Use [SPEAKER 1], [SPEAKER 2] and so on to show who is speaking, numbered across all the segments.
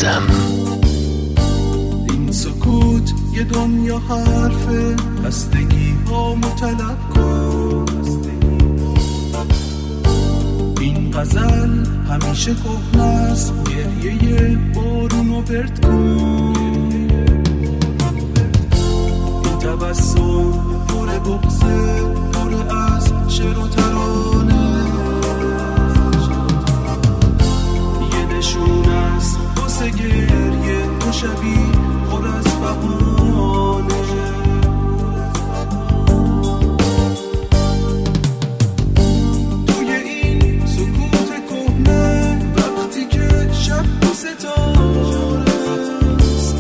[SPEAKER 1] عزیزم.
[SPEAKER 2] این سکوت یه دنیا حرفه، خستگی ها مطلب کن. این غزل همیشه کهنه است، گریه بارونو برد کن. این تبسم پر بغضه، پر از شعر و ترانه. یه نشون است واسه گریه، تو شبی پر از بهانه. توی این سکوت کهنه، وقتی که شب تو ستاره است،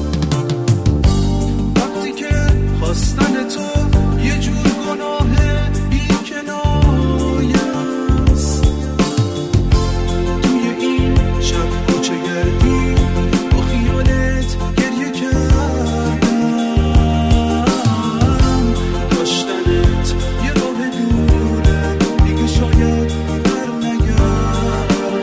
[SPEAKER 2] وقتی که خواستن تو یه جور گناه بی کنایه است. توی این شب کوچه گردی با خیالت گریه کردم. داشتنت یه راه دوره، دیگه شاید بر نگردم.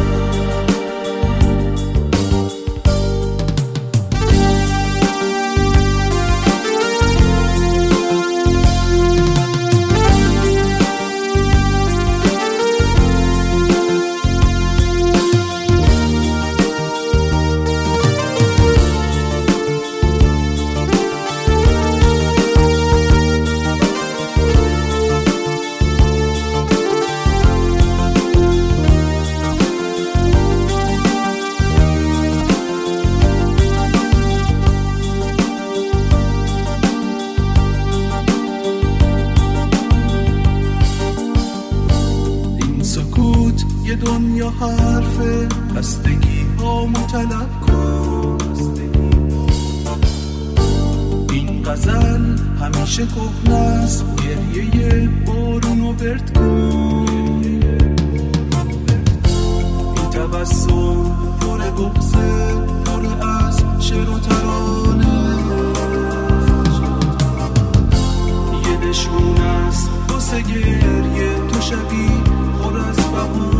[SPEAKER 2] سکوت یه دنیا حرفه، خستگی ها مطلب کن. این غزل همیشه کهنه است، گریه بارونو برد کن. این تبسم پر بغضه، پر از شعر و ترانه. یه نشون است واسه گریه، تو شبی پر از بهانه.